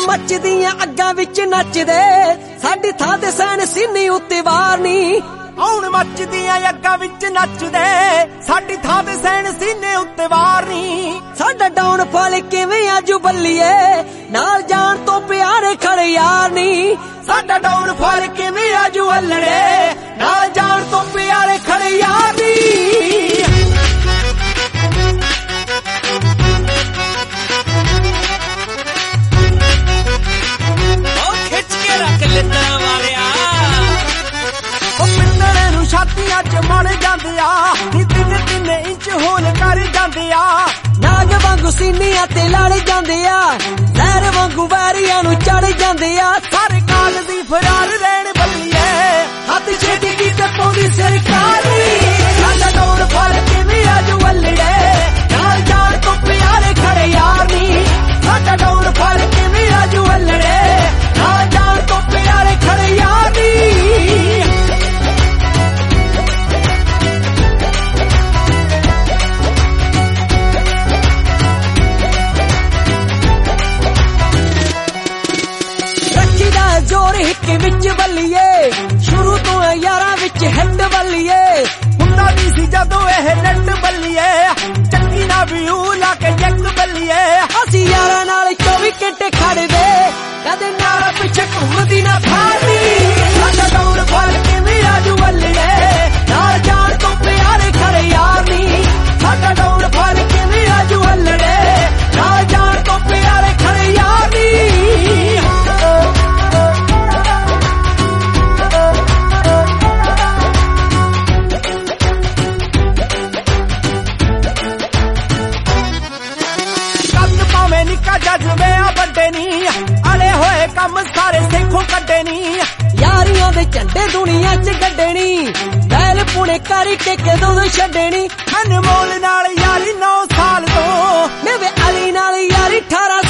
ਮੱਚਦੀਆਂ ਅੱਗਾਂ ਵਿੱਚ ਨੱਚਦੇ ਸਾਡੀ ਥਾਂ ਤੇ ਸੈਨ ਸੀਨੇ ਉੱਤੇ ਵਾਰ ਨੀ ਹੁਣ ਮੱਚਦੀਆਂ ਅੱਗਾਂ ਵਿੱਚ ਨੱਚਦੇ ਸਾਡੀ ਥਾਂ ਤੇ ਸੈਨ ਸੀਨੇ ਉੱਤੇ ਵਾਰ ਨੀ ਸਾਡਾ ਡਾਊਨ ਫਾਲ ਕਿਵੇਂ ਆਜੂ ਬੱਲੀਏ ਨਾਲ ਜਾਣ ਤੋਂ ਪਿਆਰੇ ਖੜੇ ਯਾਰ ਨੀ ਸਾਡਾ ਡਾਊਨ ਫਾਲ ਕਿਵੇਂ ਆਜੂ ਅੱਲੜੇ ਨਾਲ ਜਾਣ ਤੋਂ ਪਿਆਰੇ ਖੜੇ ਯਾਰ ਨੀ ਛਾਤੀਆਂ ਚ ਮੜ ਜਾਂਦੇ ਆ ਨੀ 3-3 ਇੰਚ ਹੋਲ ਕਰ ਜਾਂਦੇ ਆ ਨਾਗ ਵਾਂਗੂ ਸੀਨੀਆਂ ਤੇ ਲੜ ਜਾਂਦੇ ਆ ਲਹਿਰ ਵਾਂਗੂ ਵੈਰੀਆਂ ਨੂੰ ਚੜ ਜਾਂਦੇ ਆ ਸਾਰੇ ਕਾਲ ਦੀ ਫਰਾਰ ਰਹਿਣ ਬੱਲੀਏ ਹੱਥ ਛੇਤੀ ਕੀਤੇ ਪਾਉਂਦੀ ਸਰਕਾਰੀ ਸਾਡਾ ਡਾਊਨ ਫਾਲ ਕਿਵੇਂ ਆਜੂ ਅੱਲੜੇ ਨਾਲ ਜਾਣ ਤੋਂ ਪਿਆਰੇ ਖੜੇ ਯਾਰ ਨੀ ਸਾਡਾ ਡਾਊਨ ਫਾਲ ਕਿਵੇਂ ਆਜੂ ਅੱਲੜੇ ਨਾਲ ਜਾਣ ਤੋਂ ਪਿਆਰੇ ਖੜੇ ਯਾਰ ਨੀ ਜੋਰ ਹਿੱਕ ਵਿੱਚ ਬੱਲੀਏ ਸ਼ੁਰੂ ਤੋਂ ਯਾਰਾਂ ਵਿੱਚ ਹਿੱਟ ਬੱਲੀਏ ਹੁੰਦਾ ਵੀ ਸੀ ਜਦੋਂ ਇਹ ਨੱਟ ਬੱਲੀਏ ਚੱਕੀ ਨਾ ਵਿਊ ਲਾ ਕੇ ਜੱਕ ਬੱਲੀਏ ਅਸੀਂ ਯਾਰਾਂ ਨਾਲ 24 ਘੰਟੇ ਖੜਦੇ ਕਦੇ ਨਾਲ ਪਿੱਛੇ ਘੁੰਮਦੀ ਨਾ ਫਾਰਦੀ ਸਾਡਾ ਡਾਊਨ ਫਾਲ ਕਿਵੇਂ ਆਜੂ ਅੱਲੜੇ ਨਾਲ ਜਾਣ ਤੋਂ ਪਿਆਰੇ ਖੜੇ ਯਾਰ ਨੀ ਸਾਡਾ ਡਾਊਨ ਫਾਲ ਕਿਵੇਂ ਆਜੂ ਅੱਲੜੇ ਨਾਲ ਜਾਣ ਤੋਂ ਪਿਆਰੇ ਖੜੇ ਯਾਰ ਨੀ ਨਿੱਕਾ ਜਜ਼ਬੇ ਆ ਵੱਡੇ ਨੀ ਅੜੇ ਹੋਏ ਕੰਮ ਸਾਰੇ ਸੇਖੋਂ ਕੱਢੇ ਨੀ ਯਾਰੀਆਂ ਦੇ ਝੰਡੇ ਦੁਨੀਆ ਚ ਗੱਡਣੀ ਬੈਲ ਪੁਣੇ ਕਰਕੇ ਕਦੋਂ ਛੱਡਣੀ ਅਨਮੋਲ ਨਾਲ ਯਾਰੀ 9 ਸਾਲ ਤੋਂ ਨਵੇਂ ਅਲੀ ਨਾਲ ਯਾਰੀ 18